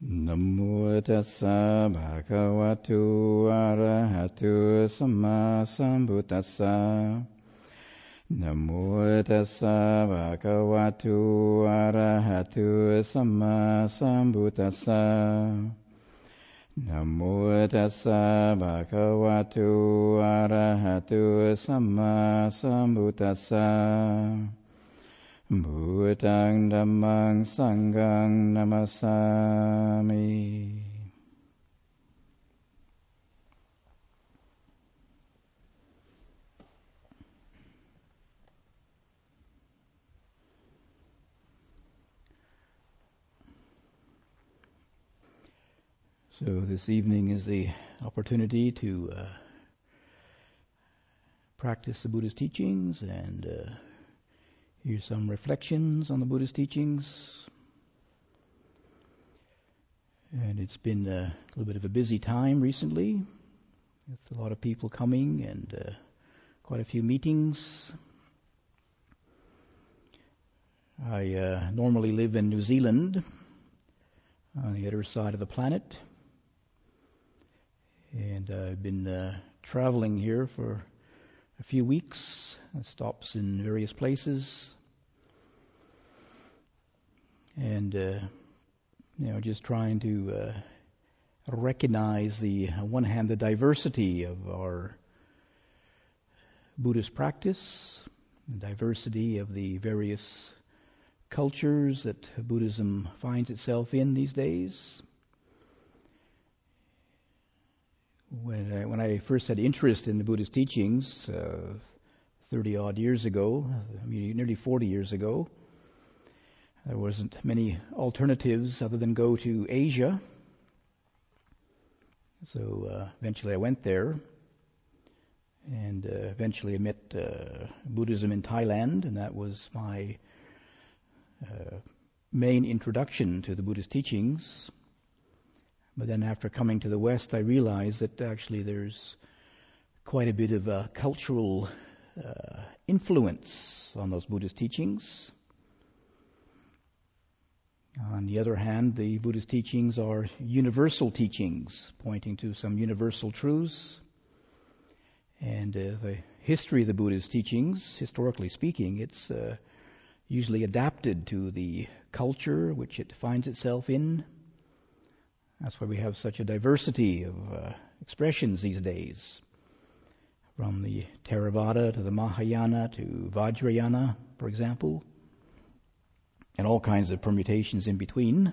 Namo tassa bhagavato arahato samma sambuddhassa. Namo tassa bhagavato arahato samma sambuddhassa. Namo tassa bhagavato arahato samma sambuddhassa. Bhutang dhammang sanghang namasami. So this evening is the opportunity to practice the Buddha's teachings and hear some reflections on the Buddha's teachings. And it's been a little bit of a busy time recently, with a lot of people coming and quite a few meetings. I normally live in New Zealand, on the other side of the planet. And I've been traveling here for a few weeks, stops in various places. And, just trying to recognize on one hand, the diversity of our Buddhist practice, the diversity of the various cultures that Buddhism finds itself in these days. When I first had interest in the Buddhist teachings 30-odd years ago, nearly 40 years ago, there wasn't many alternatives other than go to Asia. So eventually I went there, and eventually I met Buddhism in Thailand, and that was my main introduction to the Buddhist teachings. But then after coming to the West, I realized that actually there's quite a bit of cultural influence on those Buddhist teachings. On the other hand, the Buddhist teachings are universal teachings, pointing to some universal truths. And the history of the Buddhist teachings, historically speaking, it's usually adapted to the culture which it finds itself in. That's why we have such a diversity of expressions these days, from the Theravada to the Mahayana to Vajrayana, for example, and all kinds of permutations in between.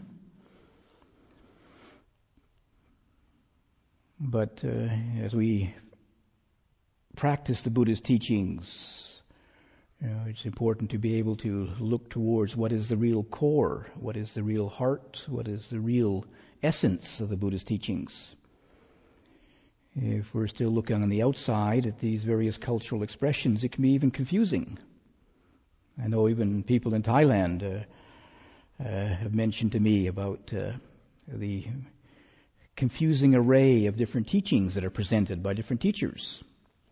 But as we practice the Buddha's teachings, it's important to be able to look towards what is the real core, what is the real heart, what is the real essence of the Buddhist teachings. If we're still looking on the outside at these various cultural expressions, it can be even confusing. I know even people in Thailand have mentioned to me about the confusing array of different teachings that are presented by different teachers.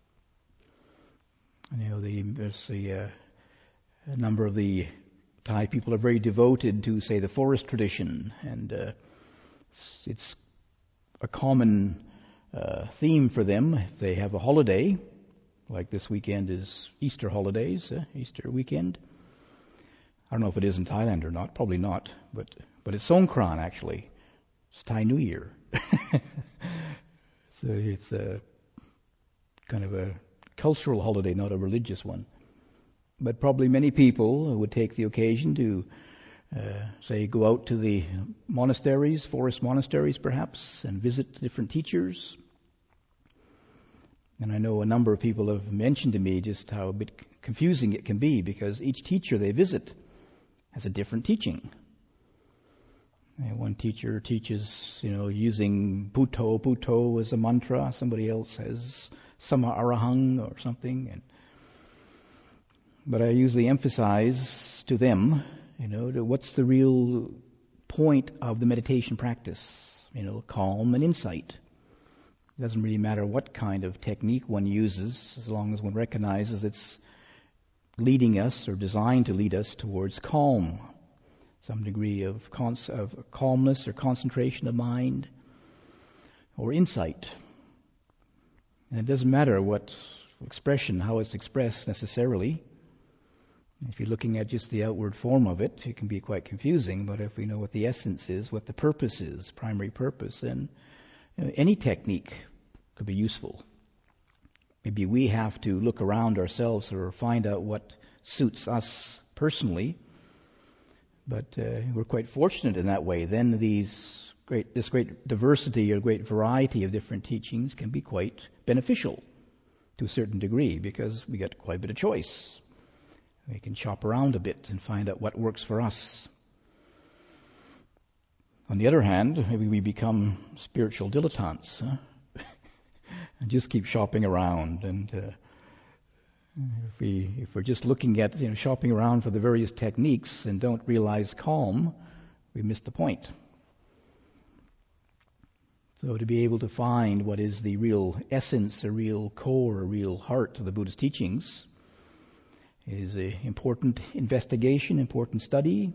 There's a number of the Thai people are very devoted to, say, the forest tradition, and it's a common theme for them. If they have a holiday, like this weekend is Easter holidays, Easter weekend. I don't know if it is in Thailand or not, probably not, but it's Songkran actually. It's Thai New Year. So it's a kind of a cultural holiday, not a religious one. But probably many people would take the occasion to say, go out to the monasteries, forest monasteries perhaps, and visit different teachers. And I know a number of people have mentioned to me just how a bit confusing it can be, because each teacher they visit has a different teaching. And one teacher teaches, using Bhutto as a mantra. Somebody else has Sama Arahang or something. But I usually emphasize to them, what's the real point of the meditation practice? Calm and insight. It doesn't really matter what kind of technique one uses, as long as one recognizes it's leading us or designed to lead us towards calm, some degree of calmness or concentration of mind, or insight. And it doesn't matter what expression, how it's expressed necessarily. If you're looking at just the outward form of it, it can be quite confusing. But if we know what the essence is, what the purpose is, primary purpose, then any technique could be useful. Maybe we have to look around ourselves or find out what suits us personally. But we're quite fortunate in that way. Then this great diversity or great variety of different teachings can be quite beneficial to a certain degree, because we get quite a bit of choice. We can shop around a bit and find out what works for us. On the other hand, maybe we become spiritual dilettantes, and just keep shopping around. And if we're just looking at shopping around for the various techniques and don't realize calm, we miss the point. So to be able to find what is the real essence, a real core, a real heart of the Buddhist teachings is an important investigation, important study.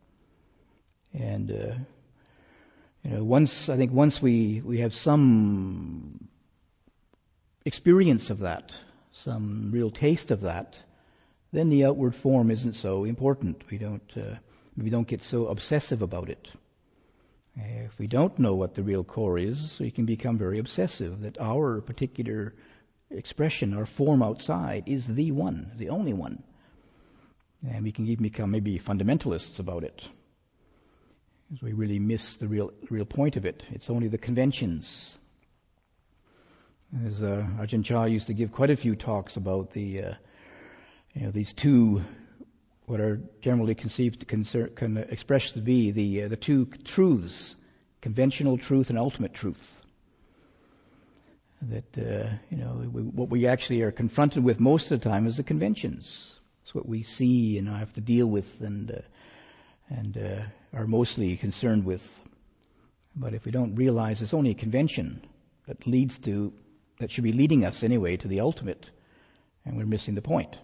And once we have some experience of that, some real taste of that, then the outward form isn't so important. We don't get so obsessive about it. If we don't know what the real core is, we can become very obsessive that our particular expression, our form outside, is the one, the only one. And we can even become maybe fundamentalists about it, because we really miss the real point of it. It's only the conventions. As Ajahn Chah used to give quite a few talks about these two, what are generally conceived can express to be the two truths, conventional truth and ultimate truth. That what we actually are confronted with most of the time is the conventions. It's what we see and have to deal with and are mostly concerned with. But if we don't realize it's only a convention that should be leading us anyway to the ultimate, and we're missing the point.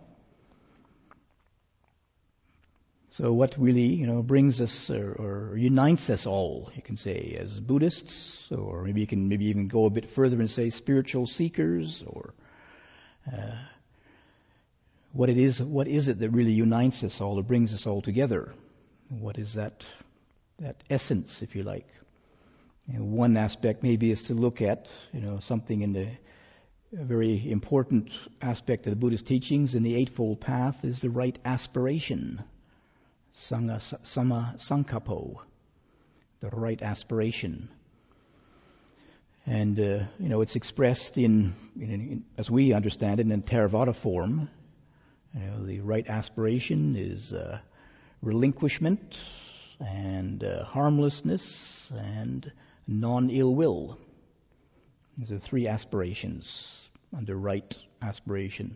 So what really, brings us or unites us all, you can say, as Buddhists, or maybe you can even go a bit further and say spiritual seekers, or what is it that really unites us all, or brings us all together? What is that essence, if you like? And one aspect maybe is to look at, something in a very important aspect of the Buddhist teachings in the Eightfold Path is the right aspiration. Sama Sankappo, the right aspiration. And, it's expressed in, as we understand it, in Theravada form. The right aspiration is relinquishment and harmlessness and non-ill will. These are three aspirations under right aspiration.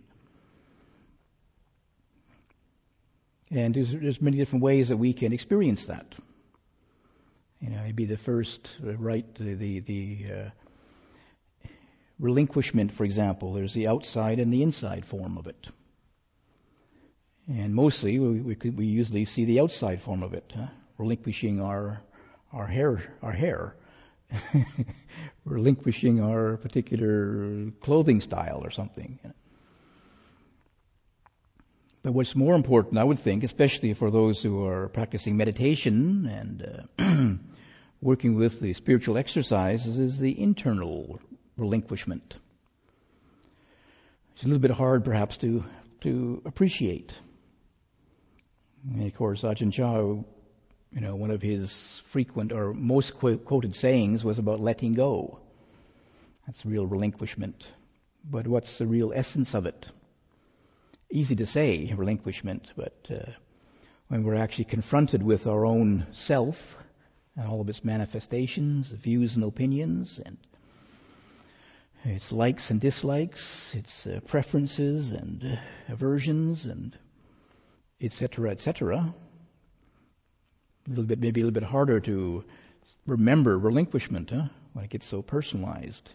And there's many different ways that we can experience that. Maybe the first, right, the relinquishment, for example. There's the outside and the inside form of it. And mostly we usually see the outside form of it, relinquishing our hair, relinquishing our particular clothing style or something. But what's more important, I would think, especially for those who are practicing meditation and working with the spiritual exercises, is the internal relinquishment. It's a little bit hard, perhaps, to appreciate. And of course, Ajahn Chah, one of his frequent or most quoted sayings was about letting go. That's real relinquishment. But what's the real essence of it? Easy to say, relinquishment, but when we're actually confronted with our own self and all of its manifestations, views and opinions, and its likes and dislikes, its preferences and aversions, and etc., maybe a little bit harder to remember relinquishment when it gets so personalized.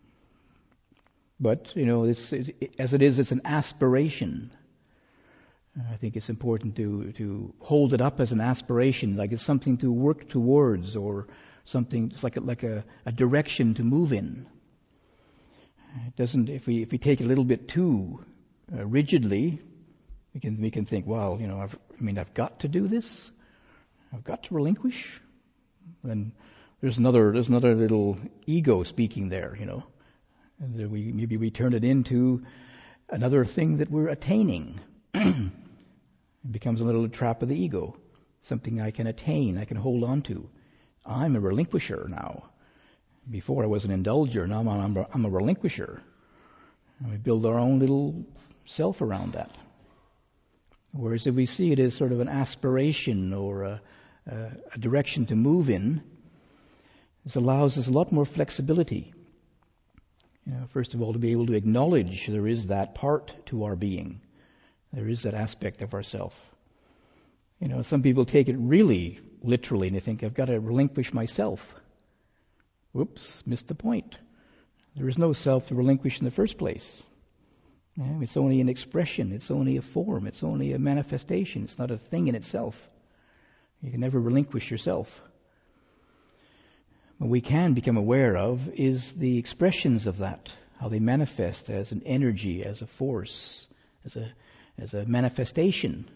But, as it is, it's an aspiration. I think it's important to hold it up as an aspiration, like it's something to work towards, or something. It's like a direction to move in. It doesn't. If we take it a little bit too rigidly, we can think, well, I've got to do this. I've got to relinquish. And there's another little ego speaking there, And maybe we turn it into another thing that we're attaining. It becomes a little trap of the ego, something I can attain, I can hold on to. I'm a relinquisher now. Before I was an indulger, now I'm a relinquisher. And we build our own little self around that. Whereas if we see it as sort of an aspiration or a direction to move in, this allows us a lot more flexibility. First of all, to be able to acknowledge there is that part to our being. There is that aspect of ourself. Some people take it really literally and they think, I've got to relinquish myself. Whoops, missed the point. There is no self to relinquish in the first place. It's only an expression. It's only a form. It's only a manifestation. It's not a thing in itself. You can never relinquish yourself. What we can become aware of is the expressions of that, how they manifest as an energy, as a force, as a manifestation.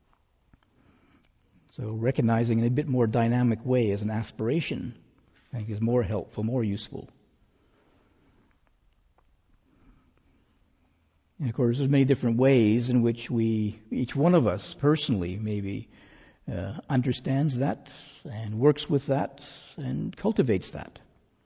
So recognizing in a bit more dynamic way as an aspiration, I think is more helpful, more useful. And of course, there's many different ways in which each one of us personally maybe understands that and works with that and cultivates that.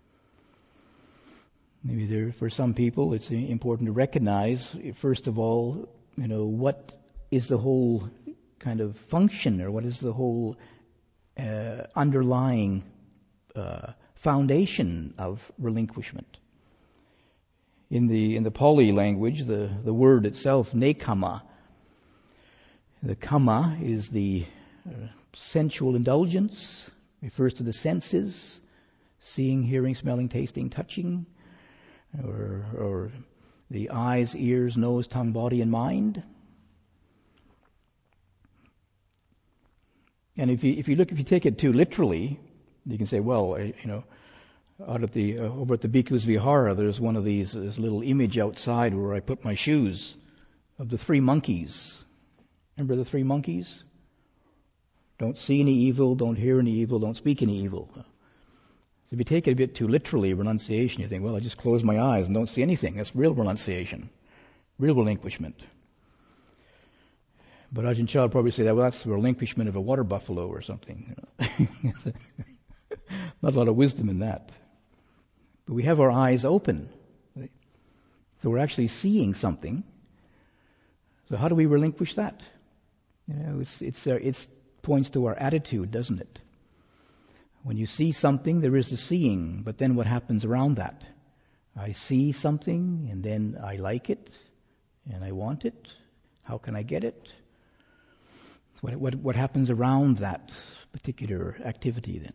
Maybe for some people it's important to recognize, first of all, what is the whole kind of function, or what is the whole underlying foundation of relinquishment. In the Pali language, the word itself, nekama. The kama is the sensual indulgence, refers to the senses, seeing, hearing, smelling, tasting, touching, or the eyes, ears, nose, tongue, body, and mind. And if you take it too literally, you can say, well, out at over at the Bhikkhus Vihara, there's one of this little image outside where I put my shoes of the three monkeys. Remember the three monkeys? Don't see any evil, don't hear any evil, don't speak any evil. So if you take it a bit too literally, renunciation, you think, well, I just close my eyes and don't see anything. That's real renunciation, real relinquishment. But Ajahn Chah would probably say that, well, that's the relinquishment of a water buffalo or something. Not a lot of wisdom in that. But we have our eyes open. Right? So we're actually seeing something. So how do we relinquish that? It points to our attitude, doesn't it? When you see something, there is the seeing, but then what happens around that? I see something, and then I like it, and I want it. How can I get it? What happens around that particular activity then?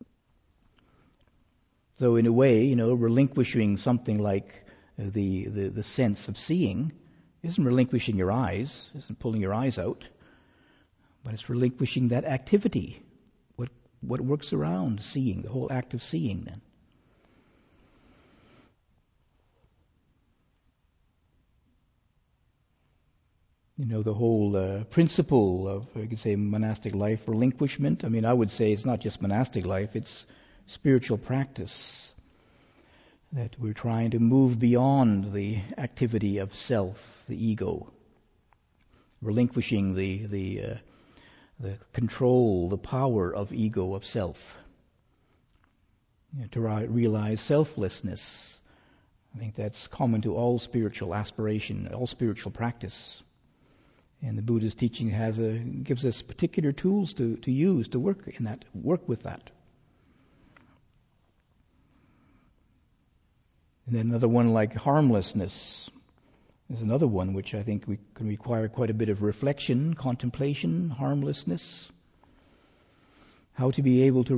So in a way, relinquishing something like the sense of seeing isn't relinquishing your eyes, isn't pulling your eyes out, but it's relinquishing that activity, what works around seeing, the whole act of seeing then. The whole principle of, you could say, monastic life, relinquishment. I mean, I would say it's not just monastic life, it's spiritual practice. That we're trying to move beyond the activity of self, the ego. Relinquishing the control, the power of ego, of self. To realize selflessness. I think that's common to all spiritual aspiration, all spiritual practice. And the Buddha's teaching gives us particular tools to use to work with that. And then another one like harmlessness is another one which I think we can require quite a bit of reflection, contemplation, harmlessness. How to be able to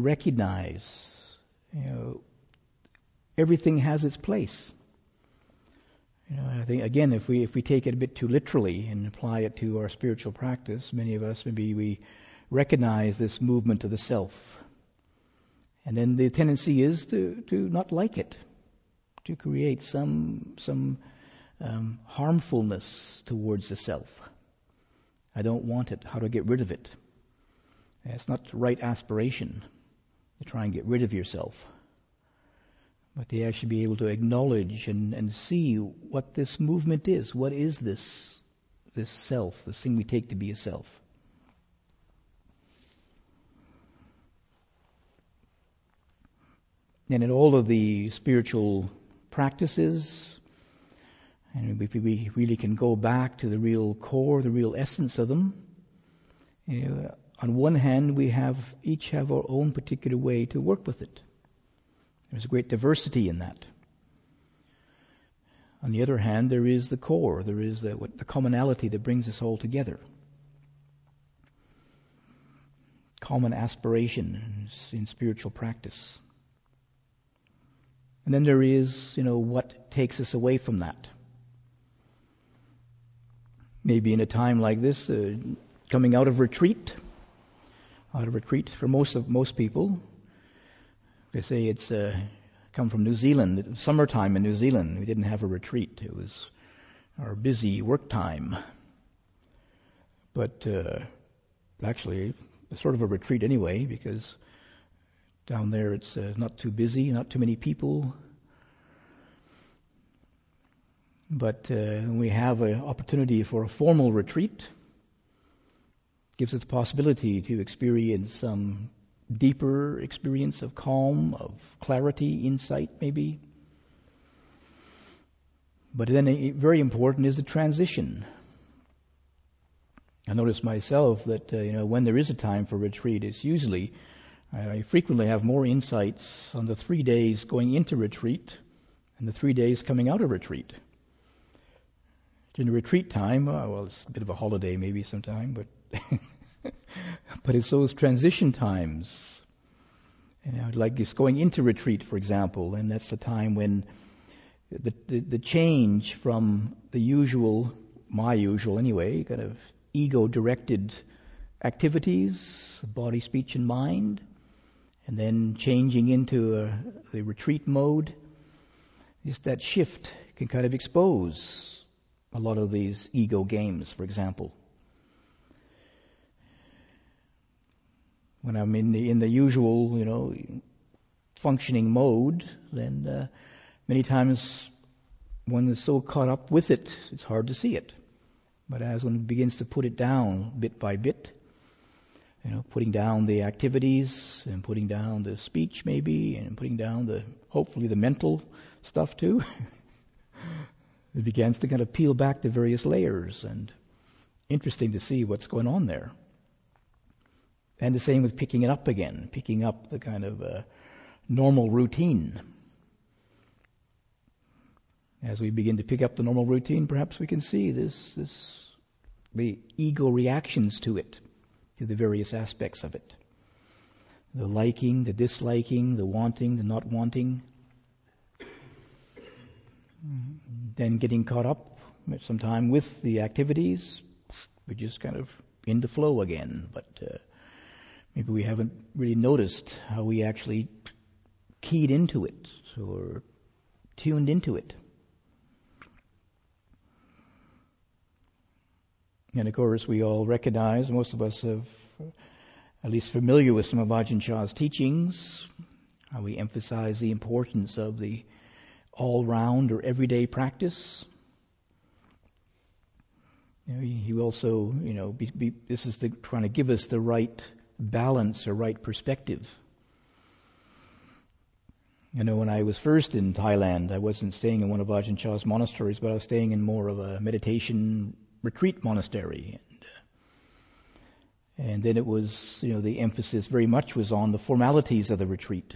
recognize, everything has its place. I think again, if we take it a bit too literally and apply it to our spiritual practice, many of us maybe we recognize this movement of the self, and then the tendency is to not like it, to create some harmfulness towards the self. I don't want it. How to get rid of it? It's not the right aspiration to try and get rid of yourself, but to actually be able to acknowledge and see what this movement is. What is this self, this thing we take to be a self? And in all of the spiritual practices, and if we really can go back to the real core, the real essence of them, on one hand, we each have our own particular way to work with it. There's a great diversity in that. On the other hand, there is the core. There is the commonality that brings us all together. Common aspiration in spiritual practice. And then there is, what takes us away from that. Maybe in a time like this, coming out of retreat for most people. They say it's come from New Zealand. It was summertime in New Zealand. We didn't have a retreat. It was our busy work time. But actually, it's sort of a retreat anyway, because down there it's not too busy, not too many people. But we have an opportunity for a formal retreat. Gives us the possibility to experience some deeper experience of calm, of clarity, insight maybe. But then very important is the transition. I notice myself that when there is a time for retreat, it's usually I frequently have more insights on the 3 days going into retreat and the 3 days coming out of retreat. During the retreat time, it's a bit of a holiday maybe sometime, but but it's those transition times. Like just going into retreat, for example, and that's the time when the change from the usual, my usual anyway, kind of ego-directed activities, body, speech, and mind, and then changing into the retreat mode, just that shift can kind of expose a lot of these ego games, for example. When I'm in the usual, functioning mode, then many times one is so caught up with it, it's hard to see it. But as one begins to put it down bit by bit, putting down the activities and putting down the speech maybe, and putting down hopefully the mental stuff too, it begins to kind of peel back the various layers, and interesting to see what's going on there. And the same with picking it up again, picking up the kind of normal routine. As we begin to pick up the normal routine, perhaps we can see the ego reactions to it, to the various aspects of it. The liking, the disliking, the wanting, the not wanting. Then getting caught up sometime with the activities, we're just kind of in the flow again, but maybe we haven't really noticed how we actually keyed into it or tuned into it. And of course, we all recognize, most of us are at least familiar with some of Ajahn Chah's teachings, how we emphasize the importance of the all-round or everyday practice. He also, this is trying to give us the right balance or right perspective. When I was first in Thailand, I wasn't staying in one of Ajahn Chah's monasteries, but I was staying in more of a meditation retreat monastery. And then it was, the emphasis very much was on the formalities of the retreat.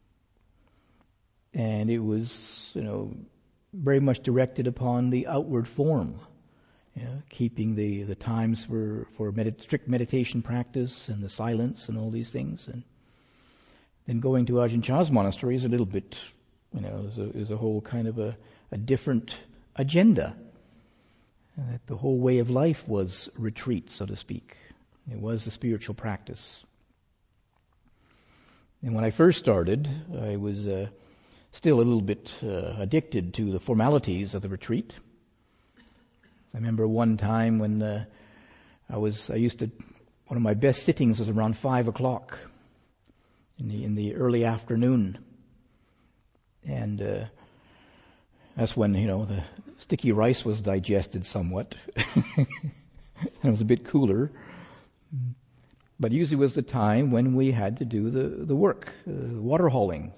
And it was, very much directed upon the outward form. Keeping the times for strict meditation practice and the silence and all these things. And then going to Ajahn Chah's monastery is a little bit, is a whole kind of a different agenda. That the whole way of life was retreat, so to speak. It was the spiritual practice. And when I first started, I was still a little bit addicted to the formalities of the retreat. I remember one time when one of my best sittings was around 5 o'clock in the early afternoon. And that's when, the sticky rice was digested somewhat. And it was a bit cooler. But usually was the time when we had to do the work, water hauling.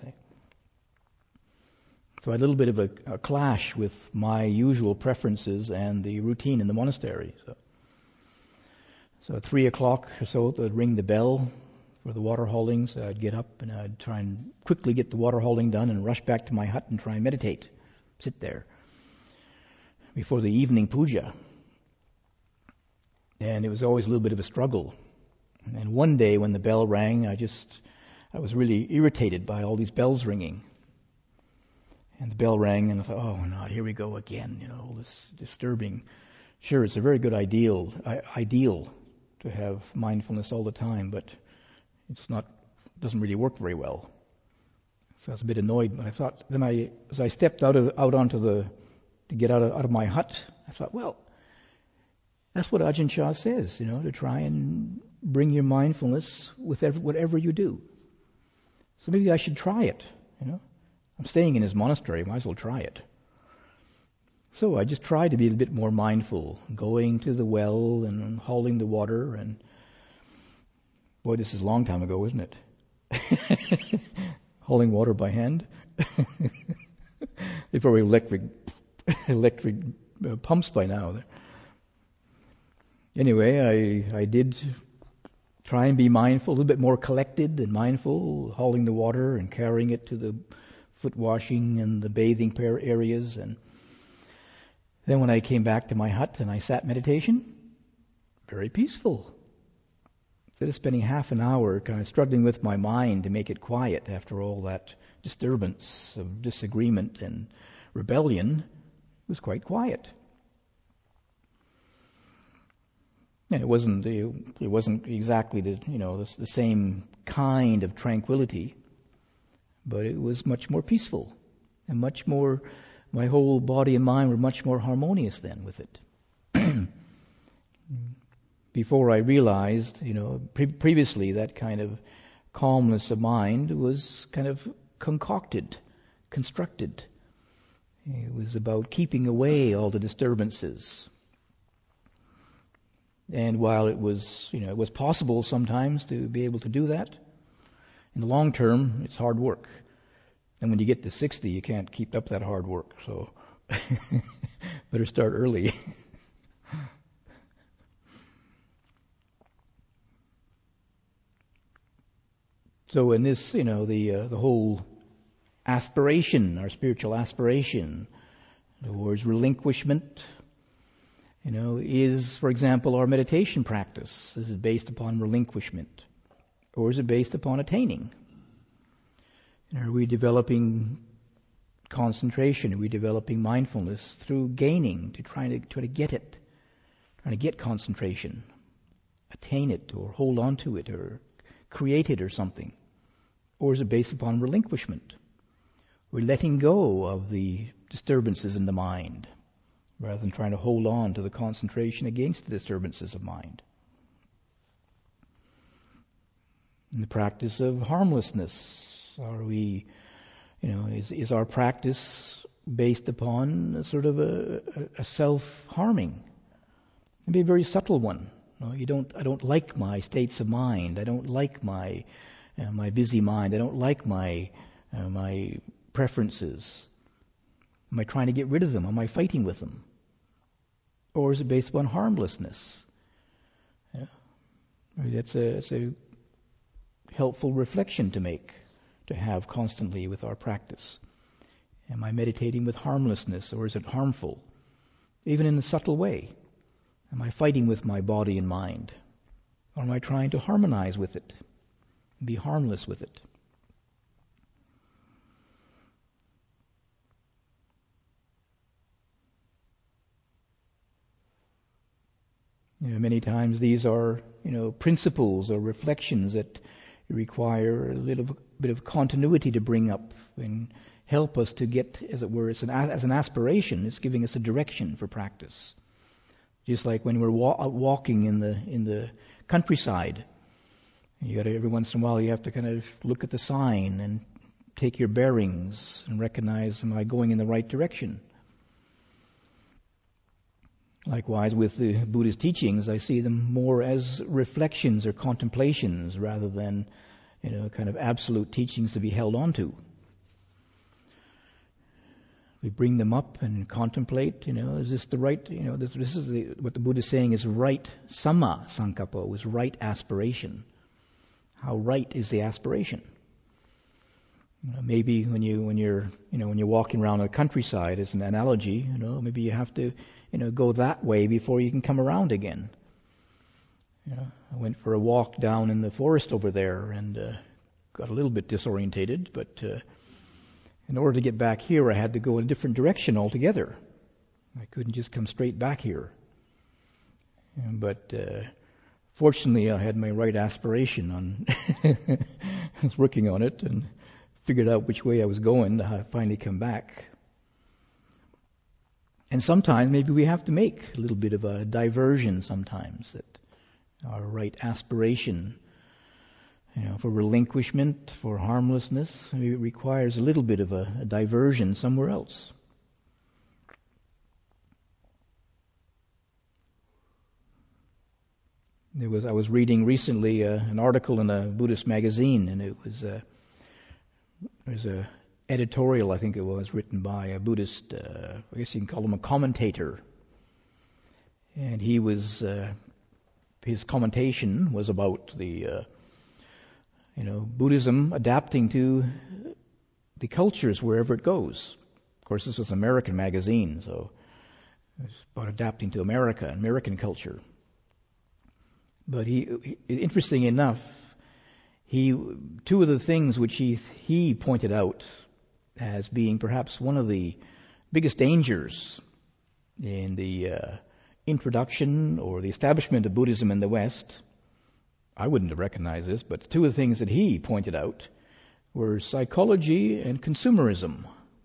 So I had a little bit of a clash with my usual preferences and the routine in the monastery. So at 3 o'clock or so, they'd ring the bell for the water hauling. So I'd get up and I'd try and quickly get the water hauling done and rush back to my hut and try and meditate, sit there before the evening puja. And it was always a little bit of a struggle. And one day when the bell rang, I was really irritated by all these bells ringing. And the bell rang, and I thought, oh, no, here we go again, all this disturbing. Sure, it's a very good ideal to have mindfulness all the time, but it doesn't really work very well. So I was a bit annoyed, but I thought, as I stepped to get out of my hut, I thought, well, that's what Ajahn Chah says, to try and bring your mindfulness with whatever you do. So maybe I should try it, I'm staying in his monastery, might as well try it. So I just tried to be a bit more mindful, going to the well and hauling the water. And boy, this is a long time ago, isn't it? Hauling water by hand. They've probably electric pumps by now. Anyway, I did try and be mindful, a little bit more collected and mindful, hauling the water and carrying it to the foot washing and the bathing areas. And then when I came back to my hut and I sat meditation, very peaceful. Instead of spending half an hour kind of struggling with my mind to make it quiet after all that disturbance of disagreement and rebellion, it was quite quiet. And it wasn't exactly the same kind of tranquility, but it was much more peaceful and much more. My whole body and mind were much more harmonious then with it. Before I realized, previously that kind of calmness of mind was kind of constructed. It was about keeping away all the disturbances. And while it was possible sometimes to be able to do that, in the long term, it's hard work. And when you get to 60, you can't keep up that hard work. So better start early. So in this, the whole aspiration, our spiritual aspiration towards relinquishment, is, for example, our meditation practice. Is it based upon relinquishment? Or is it based upon attaining? Are we developing concentration? Are we developing mindfulness through gaining, try to get it, trying to get concentration, attain it, or hold on to it, or create it or something? Or is it based upon relinquishment? We're letting go of the disturbances in the mind, rather than trying to hold on to the concentration against the disturbances of mind. In the practice of harmlessness, are we, is our practice based upon sort of a self-harming? Maybe a very subtle one. I don't like my states of mind. I don't like my busy mind. I don't like my preferences. Am I trying to get rid of them? Am I fighting with them? Or is it based upon harmlessness? That's a helpful reflection to make, to have constantly with our practice. Am I meditating with harmlessness, or is it harmful? Even in a subtle way. Am I fighting with my body and mind? Or am I trying to harmonize with it? Be harmless with it? Many times these are, principles or reflections that require a little bit of continuity to bring up and help us to get, as it were, as an aspiration. It's giving us a direction for practice. Just like when we're walking in the countryside, every once in a while you have to kind of look at the sign and take your bearings and recognize, am I going in the right direction? Likewise, with the Buddhist teachings, I see them more as reflections or contemplations rather than, kind of absolute teachings to be held onto. We bring them up and contemplate, is this the right, this is what the Buddha is saying is right samma sankappa, is right aspiration. How right is the aspiration? Maybe when you're walking around a countryside as an analogy, maybe you have to, go that way before you can come around again. I went for a walk down in the forest over there and got a little bit disorientated, but in order to get back here, I had to go in a different direction altogether. I couldn't just come straight back here. But fortunately, I had my right aspiration on. I was working on it and figured out which way I was going to finally come back. And sometimes maybe we have to make a little bit of a diversion sometimes, that our right aspiration, for relinquishment, for harmlessness, maybe it requires a little bit of a diversion somewhere else. I was reading recently an article in a Buddhist magazine, and it was a editorial, I think it was, written by a Buddhist, I guess you can call him a commentator. And he was, his commentation was about the, Buddhism adapting to the cultures wherever it goes. Of course, this was an American magazine, so it was about adapting to American culture. But interesting enough, two of the things which he pointed out as being perhaps one of the biggest dangers in the introduction or the establishment of Buddhism in the West, I wouldn't have recognized this, but two of the things that he pointed out were psychology and consumerism.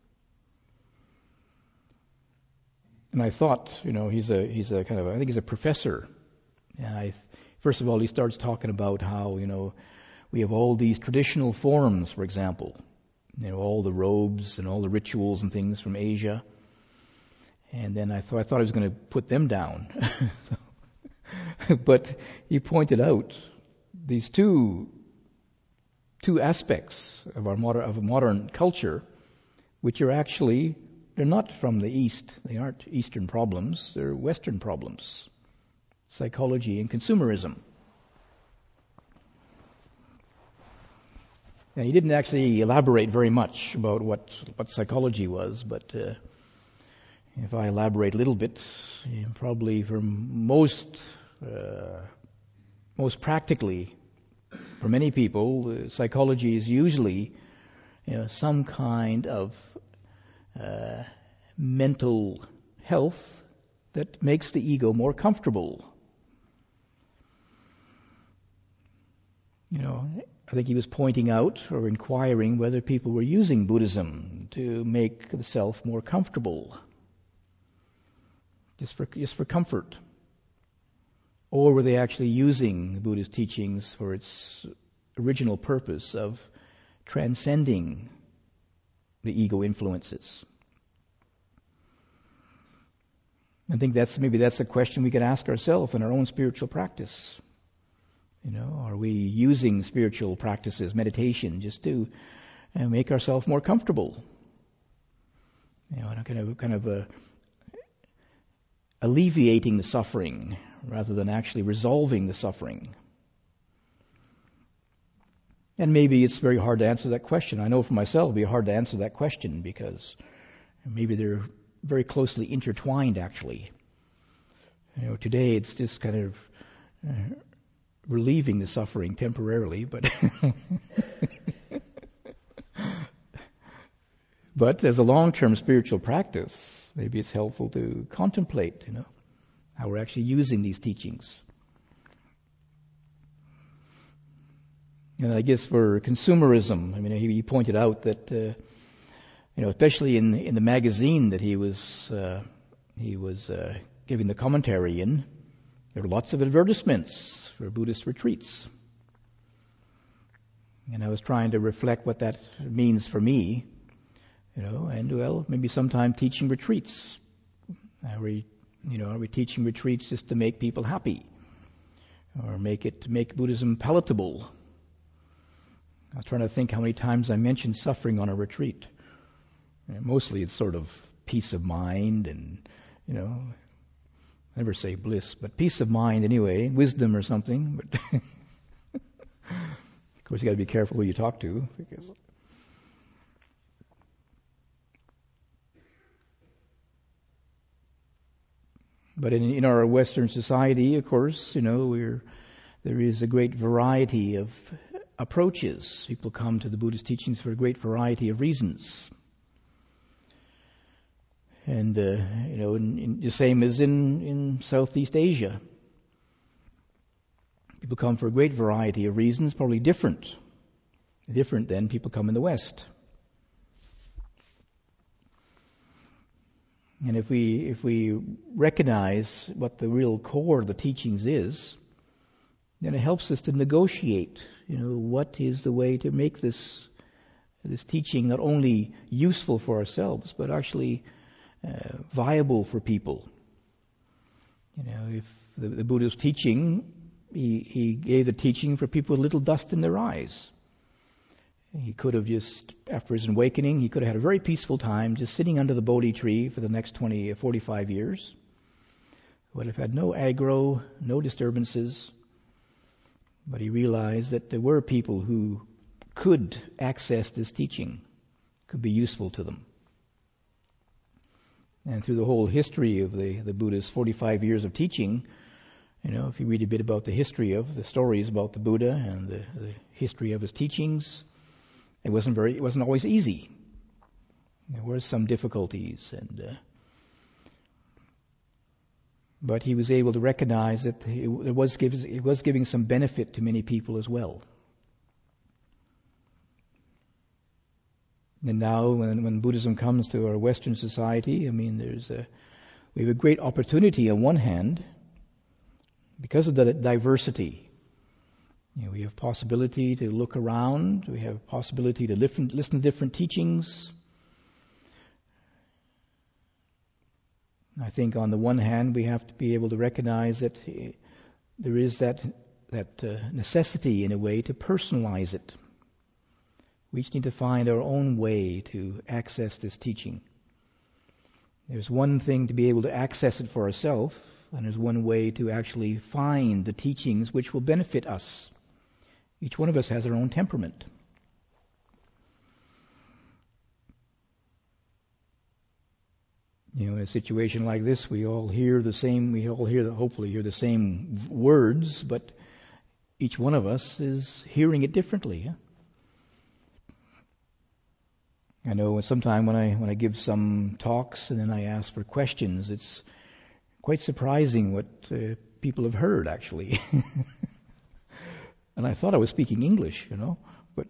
And I thought, he's a kind of, I think he's a professor. And first of all, he starts talking about how, we have all these traditional forms, for example, all the robes and all the rituals and things from Asia. And then I thought I was going to put them down. But he pointed out these two aspects of a modern culture, which are actually, they're not from the East. They aren't Eastern problems. They're Western problems. Psychology and consumerism. Now, he didn't actually elaborate very much about what psychology was, but if I elaborate a little bit, probably for most practically, for many people, psychology is usually some kind of mental health that makes the ego more comfortable. I think he was pointing out or inquiring whether people were using Buddhism to make the self more comfortable, just for comfort, or were they actually using Buddhist teachings for its original purpose of transcending the ego influences? I think that's a question we could ask ourselves in our own spiritual practice. Are we using spiritual practices, meditation, just to make ourselves more comfortable? Kind of alleviating the suffering rather than actually resolving the suffering. And maybe it's very hard to answer that question. I know for myself it'll be hard to answer that question because maybe they're very closely intertwined, actually. Today it's just kind of relieving the suffering temporarily, but but as a long-term spiritual practice, maybe it's helpful to contemplate, how we're actually using these teachings. And I guess for consumerism, I mean, he pointed out that, especially in the magazine that he was giving the commentary in, there were lots of advertisements for Buddhist retreats. And I was trying to reflect what that means for me, and maybe sometime teaching retreats. Are we teaching retreats just to make people happy? Or make Buddhism palatable? I was trying to think how many times I mentioned suffering on a retreat. Mostly it's sort of peace of mind and, I never say bliss, but peace of mind anyway, wisdom or something. But of course you got to be careful who you talk to. But in our Western society, of course, there is a great variety of approaches. People come to the Buddhist teachings for a great variety of reasons. And, the same as in Southeast Asia. People come for a great variety of reasons, probably different than people come in the West. And if we recognize what the real core of the teachings is, then it helps us to negotiate, what is the way to make this teaching not only useful for ourselves, but actually viable for people. If the Buddha's teaching, he gave the teaching for people with little dust in their eyes. He could have just, after his awakening, he could have had a very peaceful time just sitting under the Bodhi tree for the next 45 years. Would have had no aggro, no disturbances. But he realized that there were people who could access this teaching, could be useful to them. And through the whole history of the Buddha's 45 years of teaching, if you read a bit about the history of the stories about the Buddha and the history of his teachings, it wasn't always easy. There were some difficulties, but he was able to recognize that it was giving some benefit to many people as well. And now, when Buddhism comes to our Western society, we have a great opportunity on one hand, because of the diversity. We have possibility to look around. We have possibility to listen to different teachings. I think on the one hand, we have to be able to recognize that there is that necessity in a way to personalize it. We each need to find our own way to access this teaching. There's one thing to be able to access it for ourselves, and there's one way to actually find the teachings which will benefit us. Each one of us has our own temperament. In a situation like this, we all hear the same, hopefully hear the same words, but each one of us is hearing it differently. Yeah? I know sometime when I give some talks and then I ask for questions, it's quite surprising what people have heard, actually. And I thought I was speaking English, but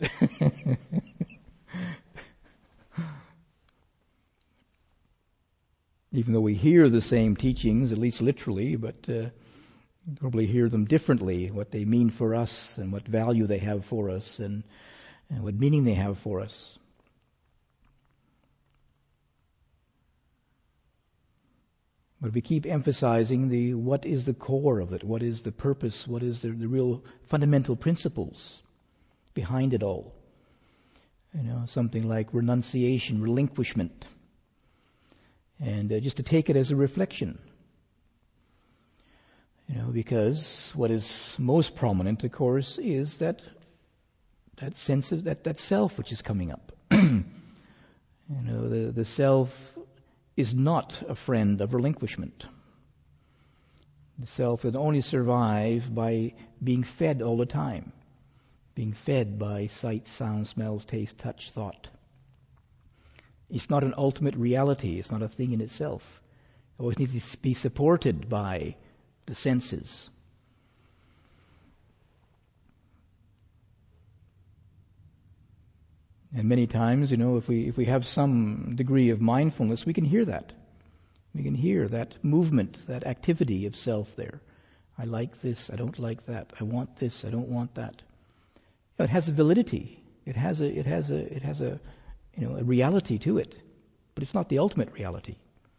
even though we hear the same teachings, at least literally, but probably hear them differently, what they mean for us and what value they have for us and what meaning they have for us. But we keep emphasizing what is the core of it, what is the purpose, what is the real fundamental principles behind it all. Something like renunciation, relinquishment. And just to take it as a reflection. Because what is most prominent, of course, is that sense of that self which is coming up. The self is not a friend of relinquishment. The self will only survive by being fed all the time. Being fed by sight, sound, smells, taste, touch, thought. It's not an ultimate reality. It's not a thing in itself. always need to be supported by the senses. And many times, if we have some degree of mindfulness, we can hear that. We can hear that movement, that activity of self there. I like this, I don't like that. I want this, I don't want that. It has a validity. It has a reality to it, but it's not the ultimate reality.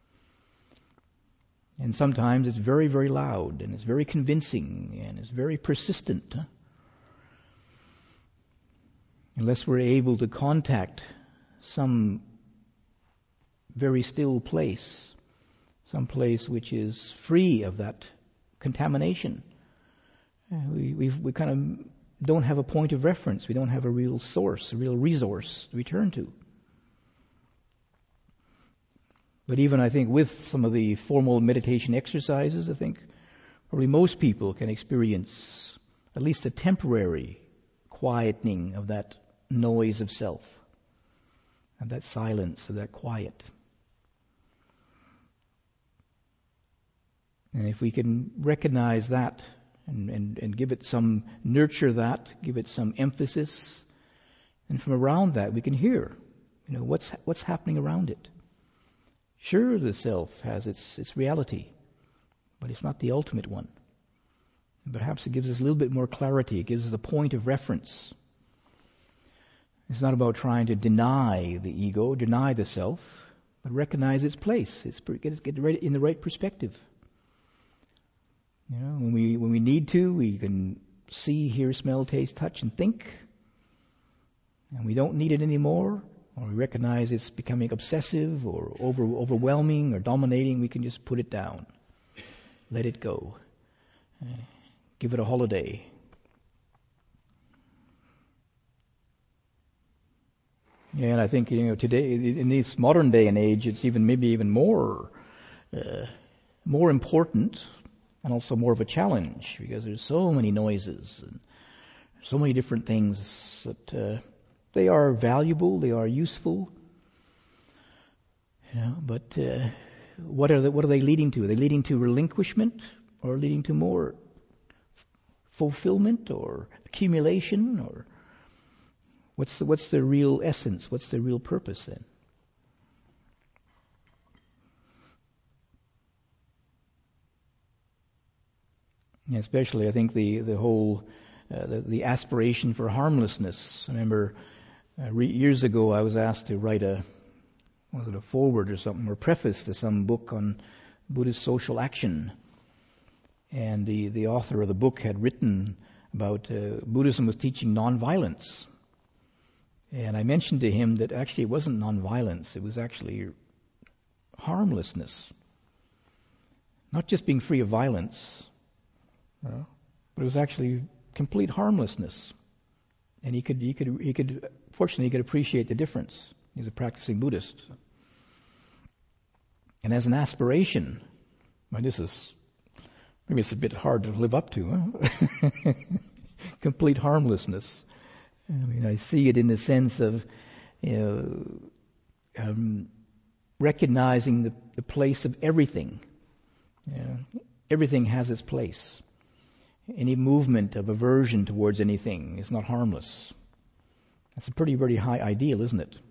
And sometimes it's very, very loud, and it's very convincing, and it's very persistent. Unless we're able to contact some very still place, some place which is free of that contamination, we kind of don't have a point of reference. We don't have a real source, a real resource to return to. But even I think with some of the formal meditation exercises, I think probably most people can experience at least a temporary quietening of that noise of self, of that silence, of that quiet. And if we can recognize that and give it some, nurture that, give it some emphasis, and from around that we can hear, what's happening around it. Sure, the self has its reality, but it's not the ultimate one. And perhaps it gives us a little bit more clarity. It gives us a point of reference. It's not about trying to deny the ego, deny the self, but recognize its place. Get it right in the right perspective. When we need to, we can see, hear, smell, taste, touch, and think. And we don't need it anymore, or we recognize it's becoming obsessive or overwhelming or dominating, we can just put it down. Let it go. Give it a holiday. Yeah, and I think, today, in this modern day and age, it's maybe even more important, and also more of a challenge, because there's so many noises and so many different things that they are valuable, they are useful, but what are they leading to? Are they leading to relinquishment, or leading to more fulfillment or accumulation, or what's the real essence? What's the real purpose then? Especially, I think the whole the aspiration for harmlessness. I remember years ago I was asked to write a foreword or something, or preface to some book on Buddhist social action, and the author of the book had written about Buddhism was teaching nonviolence, and I mentioned to him that actually it wasn't nonviolence; it was actually harmlessness, not just being free of violence. But it was actually complete harmlessness, and he could fortunately he could appreciate the difference. He's a practicing Buddhist, and as an aspiration, maybe it's a bit hard to live up to, huh? Complete harmlessness. I see it in the sense of recognizing the place of everything. Everything has its place. Any movement of aversion towards anything is not harmless. That's a pretty, very high ideal, isn't it?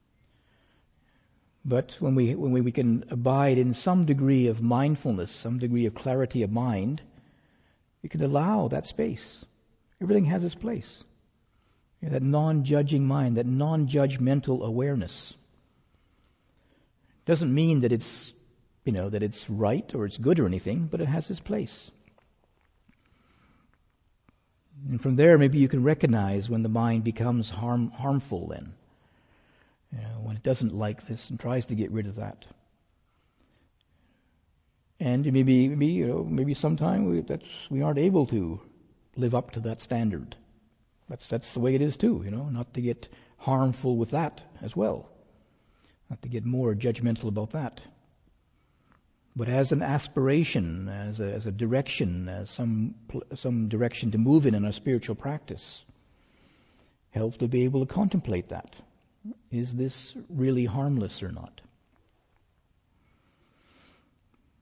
But when we can abide in some degree of mindfulness, some degree of clarity of mind, we can allow that space. Everything has its place. That non-judging mind, that non-judgmental awareness. Doesn't mean that it's right or it's good or anything, but it has its place. And from there, maybe you can recognize when the mind becomes harmful then. When it doesn't like this and tries to get rid of that. And maybe sometime we aren't able to live up to that standard. That's the way it is too, not to get harmful with that as well. Not to get more judgmental about that. But as an aspiration, as a direction, as some direction to move in our spiritual practice, help to be able to contemplate that. Is this really harmless or not?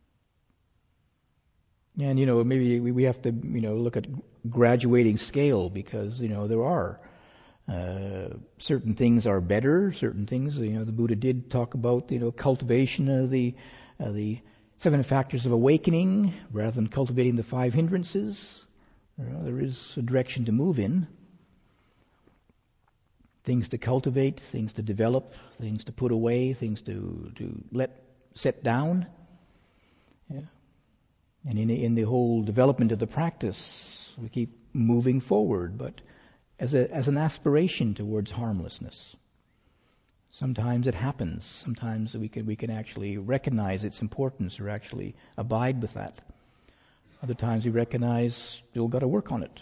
And, maybe we have to, look at graduating scale, because, there are certain things are better, certain things, the Buddha did talk about, cultivation of the 7 factors of awakening rather than cultivating the 5 hindrances. There is a direction to move in. Things to cultivate, things to develop, things to put away, things to set down. Yeah. And in the whole development of the practice, we keep moving forward, but as an aspiration towards harmlessness. Sometimes it happens. Sometimes we can actually recognize its importance or actually abide with that. Other times we recognize still got to work on it.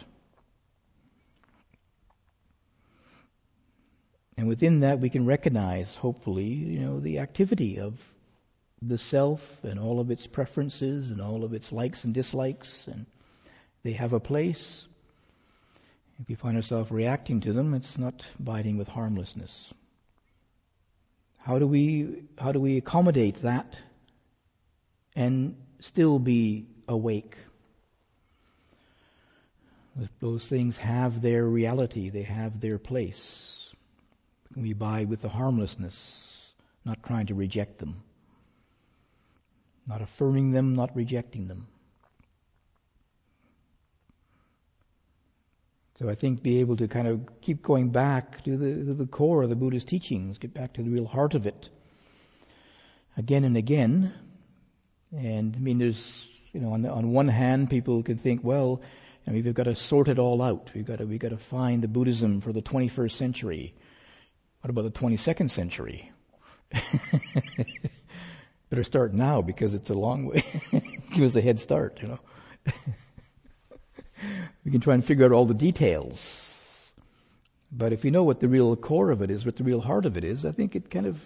And within that we can recognize, hopefully, the activity of the self and all of its preferences and all of its likes and dislikes, and they have a place. If we find ourselves reacting to them, it's not abiding with harmlessness. How do we accommodate that and still be awake? Those things have their reality, they have their place. We abide with the harmlessness, not trying to reject them. Not affirming them, not rejecting them. So I think be able to kind of keep going back to the core of the Buddha's teachings, get back to the real heart of it again and again. And there's, on one hand, people can think, well, we've got to sort it all out. We've got to find the Buddhism for the 21st century. What about the 22nd century? Better start now, because it's a long way. Give us a head start, We can try and figure out all the details. But if we know what the real core of it is, what the real heart of it is, I think it kind of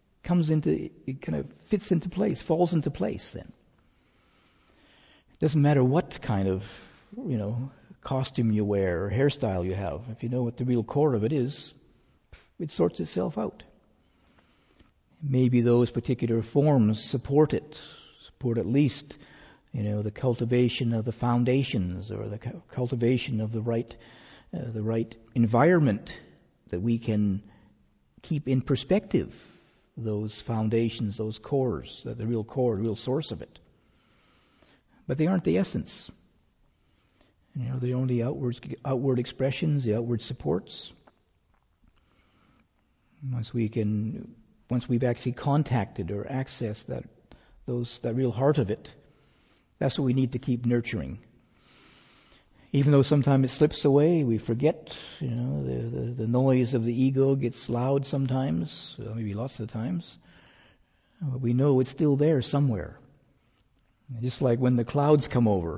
fits into place, falls into place then. It doesn't matter what kind of, costume you wear or hairstyle you have. If you know what the real core of it is, it sorts itself out. Maybe those particular forms support at least, the cultivation of the foundations, or the cultivation of the right environment, that we can keep in perspective those foundations, those cores, the real core, the real source of it. But they aren't the essence. They're only outward expressions, the outward supports. Once we've actually contacted or accessed that real heart of it, that's what we need to keep nurturing. Even though sometimes it slips away, we forget, the noise of the ego gets loud sometimes, maybe lots of times. But we know it's still there somewhere. Just like when the clouds come over,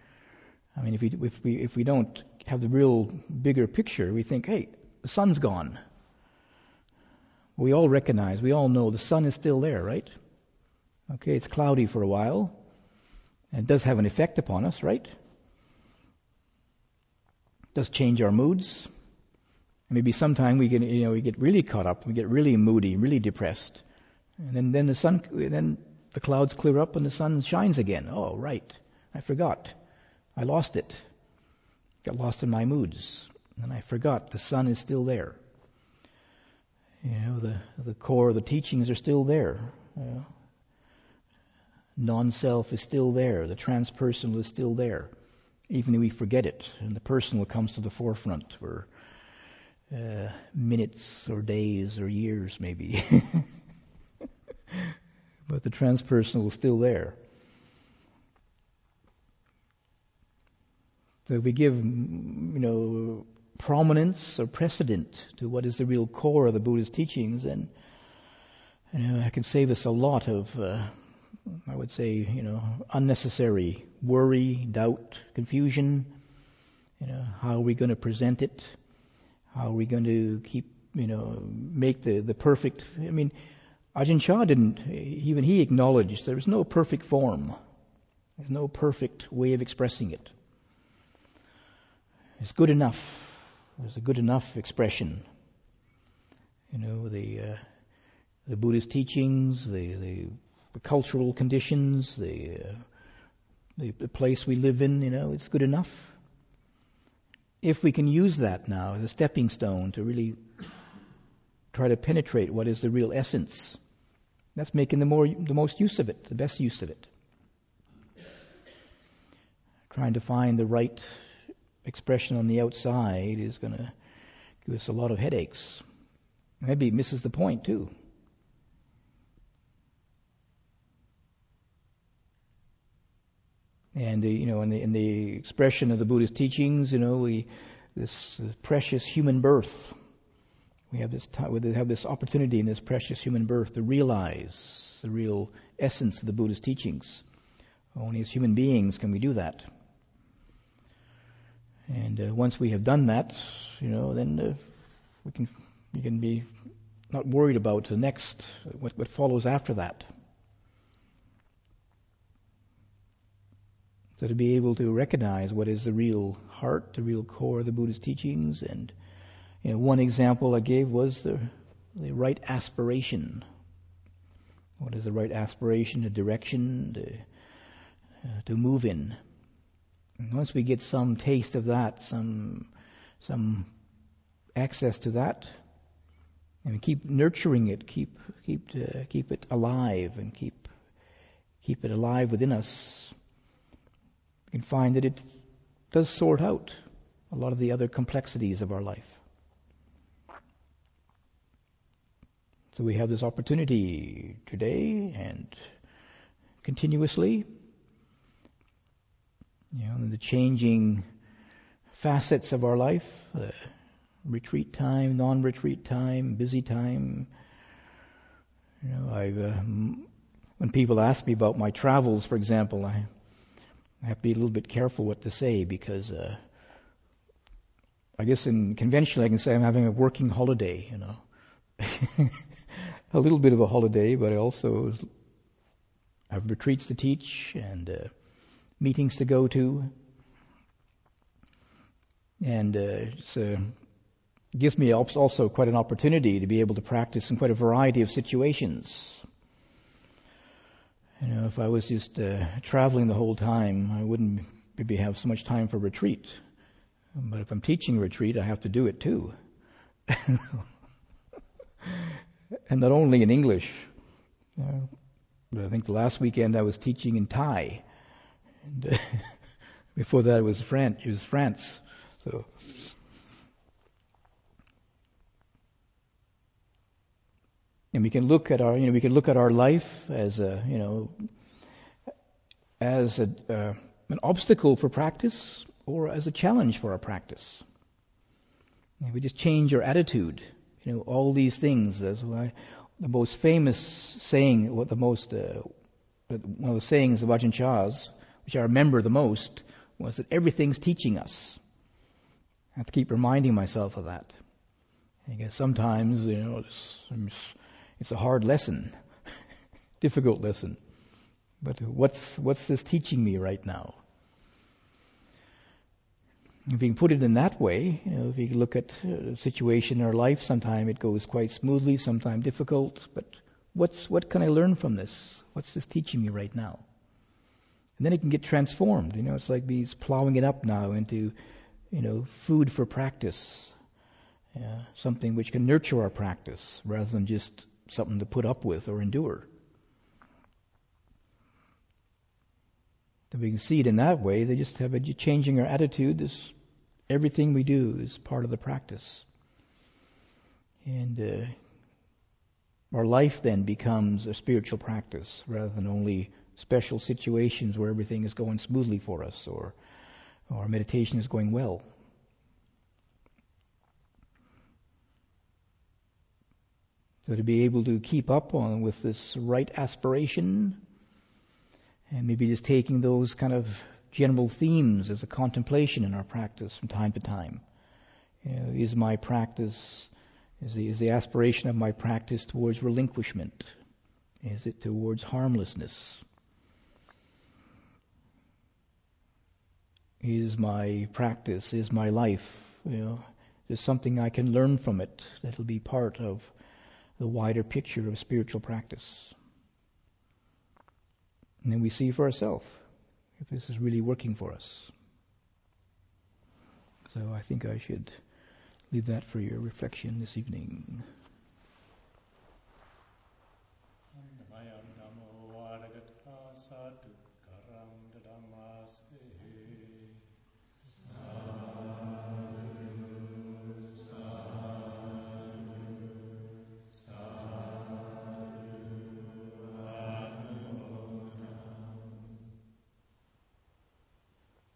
if we don't have the real bigger picture, we think, hey, the sun's gone. We all recognize, we all know the sun is still there, right? Okay, it's cloudy for a while. And it does have an effect upon us, right? It does change our moods. Maybe sometime we get really caught up, we get really moody, really depressed. And then the clouds clear up and the sun shines again. Oh, right. I forgot. I lost it. Got lost in my moods. And I forgot the sun is still there. The core of the teachings are still there. Non-self is still there. The transpersonal is still there. Even if we forget it, and the personal comes to the forefront for minutes or days or years maybe. But the transpersonal is still there. So if we give, prominence or precedent to what is the real core of the Buddha's teachings, and it can save us a lot of, I would say, unnecessary worry, doubt, confusion. How are we going to present it? How are we going to keep, make the perfect? Ajahn Chah even he acknowledged there is no perfect form. There's no perfect way of expressing it. It's good enough. There's a good enough expression. The Buddhist teachings, the cultural conditions, the the place we live in, it's good enough. If we can use that now as a stepping stone to really try to penetrate what is the real essence, that's making the most use of it, the best use of it. Trying to find the right expression on the outside is going to give us a lot of headaches. Maybe it misses the point too. And in the expression of the Buddhist teachings, this precious human birth. We have this opportunity in this precious human birth to realize the real essence of the Buddhist teachings. Only as human beings can we do that. And once we have done that, then you can be not worried about the next, what follows after that. So to be able to recognize what is the real heart, the real core of the Buddhist teachings, and one example I gave was the right aspiration. What is the right aspiration, the direction to move in? And once we get some taste of that, some access to that, and keep nurturing it, keep it alive, and keep it alive within us, we can find that it does sort out a lot of the other complexities of our life. So we have this opportunity today and continuously, in the changing facets of our life, retreat time, non-retreat time, busy time. When people ask me about my travels, for example, I have to be a little bit careful what to say, because I guess conventionally I can say I'm having a working holiday, a little bit of a holiday, but I also have retreats to teach and meetings to go to, and it gives me also quite an opportunity to be able to practice in quite a variety of situations. If I was just traveling the whole time, I wouldn't maybe have so much time for retreat. But if I'm teaching retreat, I have to do it too. And not only in English. But I think the last weekend I was teaching in Thai. And before that it was France. So and we can look at our life as an obstacle for practice or as a challenge for our practice. And we just change our attitude. All these things. That's why the most famous saying, one of the sayings of Ajahn Chah's, which I remember the most, was that everything's teaching us. I have to keep reminding myself of that. I guess sometimes, it's a hard lesson, difficult lesson. But what's this teaching me right now? If you can put it in that way, if you look at a situation in our life, sometimes it goes quite smoothly, sometimes difficult. But what can I learn from this? What's this teaching me right now? And then it can get transformed. It's like he's plowing it up now into, food for practice, something which can nurture our practice rather than just something to put up with or endure. If we can see it in that way, they just have changing our attitude. Everything we do is part of the practice. And our life then becomes a spiritual practice rather than only special situations where everything is going smoothly for us or our meditation is going well. So to be able to keep up with this right aspiration, and maybe just taking those kind of general themes as a contemplation in our practice from time to time. Is my practice, is the aspiration of my practice towards relinquishment? Is it towards harmlessness? Is my practice, is my life, there's something I can learn from it that'll be part of the wider picture of spiritual practice. And then we see for ourselves. if this is really working for us. So I think I should leave that for your reflection this evening. Namo Aragata Sadhu Karam Dadamase